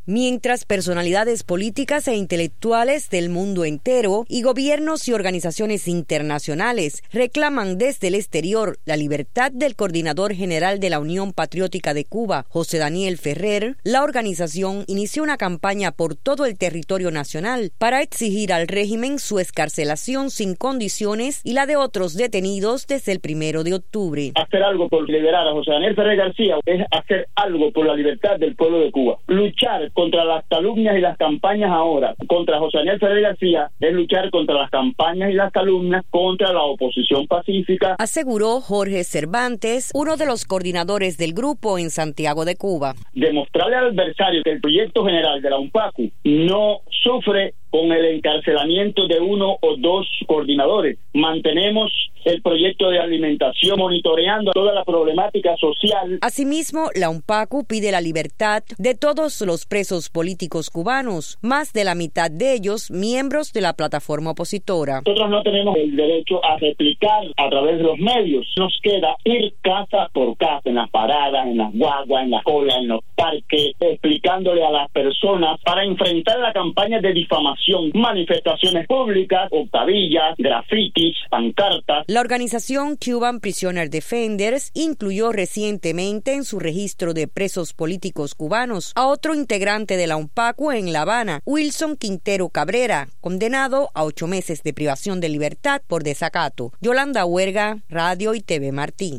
Mientras personalidades políticas e intelectuales del mundo entero y gobiernos y organizaciones internacionales reclaman desde el exterior la libertad del coordinador general de la Unión Patriótica de Cuba, José Daniel Ferrer, la organización inició una campaña por todo el territorio nacional para exigir al régimen su excarcelación sin condiciones y la de otros detenidos desde el 1 de octubre. Hacer algo por liberar a José Daniel Ferrer García es hacer algo por la libertad del pueblo de Cuba. Luchar contra las calumnias y las campañas ahora contra José Daniel Ferrer García es luchar contra las campañas y las calumnias contra la oposición pacífica, aseguró Jorge Cervantes, uno de los coordinadores del grupo en Santiago de Cuba. Demostrarle al adversario que el proyecto general de la UNPACU no sufre con el encarcelamiento de uno o dos coordinadores. Mantenemos el proyecto de alimentación monitoreando toda la problemática social. Asimismo, la UNPACU pide la libertad de todos los presos políticos cubanos, más de la mitad de ellos miembros de la plataforma opositora. Nosotros no tenemos el derecho a replicar a través de los medios. Nos queda ir casa por casa, en las paradas, en las guaguas, en la cola, en los parques, explicándole a las personas para enfrentar la campaña de difamación, manifestaciones públicas, octavillas, grafitis, pancartas. La organización Cuban Prisoner Defenders incluyó recientemente en su registro de presos políticos cubanos a otro integrante de la UNPACU en La Habana, Wilson Quintero Cabrera, condenado a 8 meses de privación de libertad por desacato. Yolanda Huerga, Radio y TV Martí.